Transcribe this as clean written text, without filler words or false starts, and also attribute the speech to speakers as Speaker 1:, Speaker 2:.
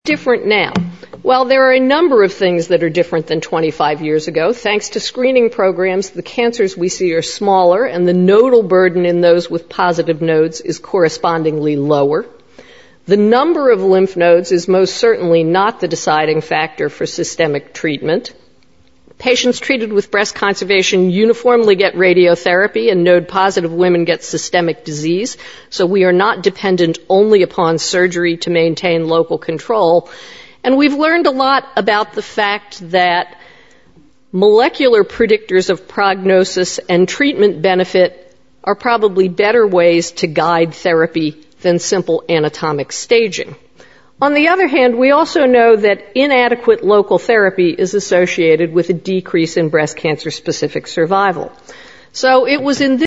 Speaker 1: Different now? Well, there are a number of things that are different than 25 years ago. Thanks to screening programs, the cancers we see are smaller, and the nodal burden in those with positive nodes is correspondingly lower. The number of lymph nodes is most certainly not the deciding factor for systemic treatment. Patients treated with breast conservation uniformly get radiotherapy, and node-positive women get systemic disease, so we are not dependent only upon surgery to maintain local control. And we've learned a lot about the fact that molecular predictors of prognosis and treatment benefit are probably better ways to guide therapy than simple anatomic staging. On the other hand, we also know that inadequate local therapy is associated with a decrease in breast cancer-specific survival. So it was in this